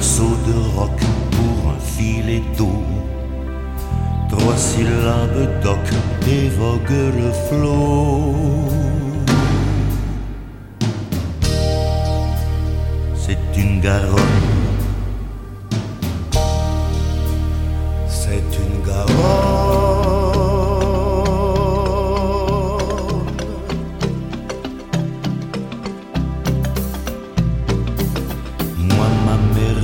morceau de roc pour un filet d'eau. 3 syllabes d'oc évoquent le flot. C'est une Garonne